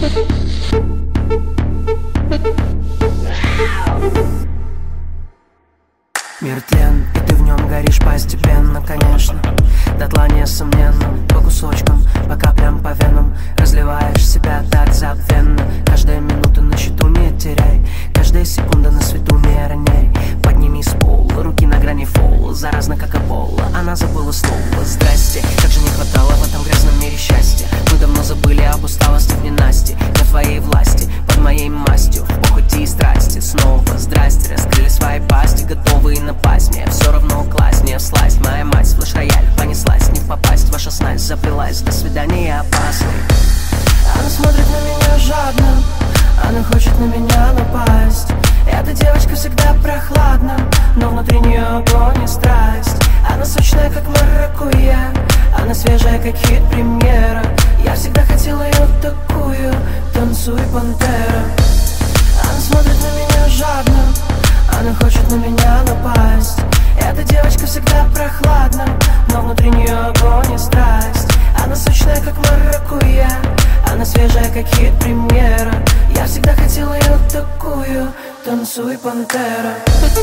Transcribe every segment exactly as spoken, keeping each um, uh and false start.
Мир тлен, и ты в нем горишь постепенно, конечно. Дотла несомненно, по кусочкам, по каплям, по венам. Разливаешь себя так забвенно. Каждая минута на счету не теряй, каждая секунда на свету не роняй. Подними с пола, руки на грани фола. Заразно, как Эбола, она забыла слово здрасте. Как же не хватало в этом грязном мире счастья. Мы давно забыли об усталости в ненастье. На твоей власти, под моей мастью, в похоти и страсти. Снова здрасте, раскрыли свои пасти, готовые напасть. Мне все равно класснее сласть. Моя мать, флеш-рояль, понеслась, не попасть. Ваша снасть заплелась, до свидания, опасный. Она смотрит на меня жадно, она хочет на меня напасть. Эта девочка всегда прохладна, но внутри нее огонь и страсть. Она сочная, как маракуйя, она свежая, как хит-премьера. Я всегда хотела ее такую, танцуй, пантера. Она смотрит на меня жадно, она хочет на меня напасть. Эта девочка всегда прохладна, но внутри нее огонь и страсть. Она сочная, как маракуйя, она свежая, как хит-премьера. Я всегда хотела ее такую, танцуй, пантера.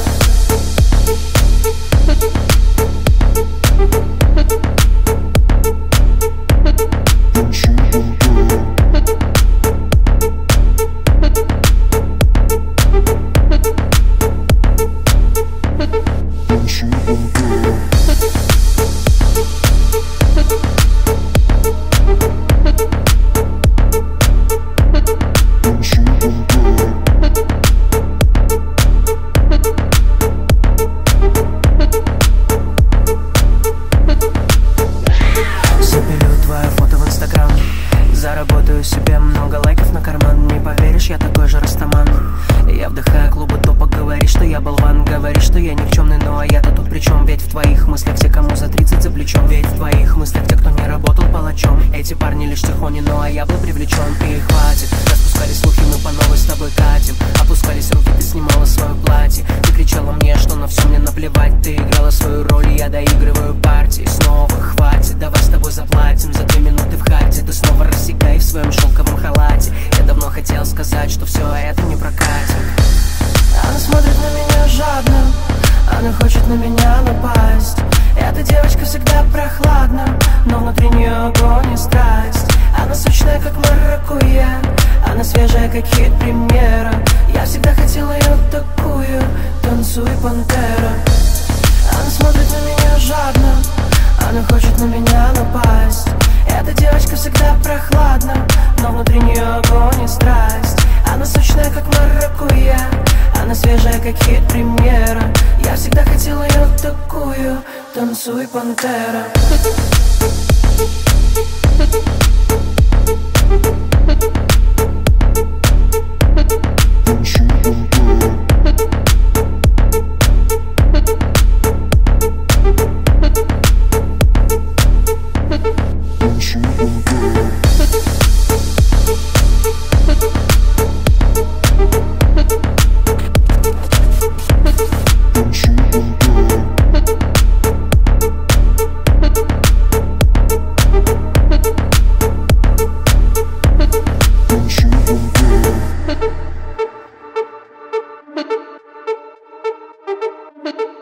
Заработаю себе много лайков на карман. Не поверишь, я такой же растаман. Я вдыхаю клубы топа, говоришь, что я болван. Говоришь, что я никчемный, ну а я-то тут при чем? Ведь в твоих мыслях те, кому за тридцать за плечом. Ведь в твоих мыслях те, кто не работал палачом. Эти парни лишь тихони, ну а я был привлечен. И хватит, распускали слухи, мы по новой с тобой катим. Опускались руки, ты снимала свое платье. Ты кричала мне, что на все мне наплевать. Ты играла свою роль, и я доигрываю партии. Снова хватит, давай с тобой заплатим. За две минуты в хате ты снова рассекай в своем шелковом халате. Я давно хотел сказать, что все это не прокатит. Она смотрит на меня жадно, она хочет на меня напасть. Эта девочка всегда прохладна, но внутри нее огонь и страсть. Она сочная, как маракуйя, она свежая, как хит-премьера. Я всегда хотела ее такую, танцуй, пантера. Она смотрит на меня жадно, она хочет на меня напасть. Эта девочка всегда прохладна, но внутри нее огонь и страсть. Она сочная, как маракуйя, она свежая, как хит-премьера. Я всегда хотела ее такую, танцуй, пантера. You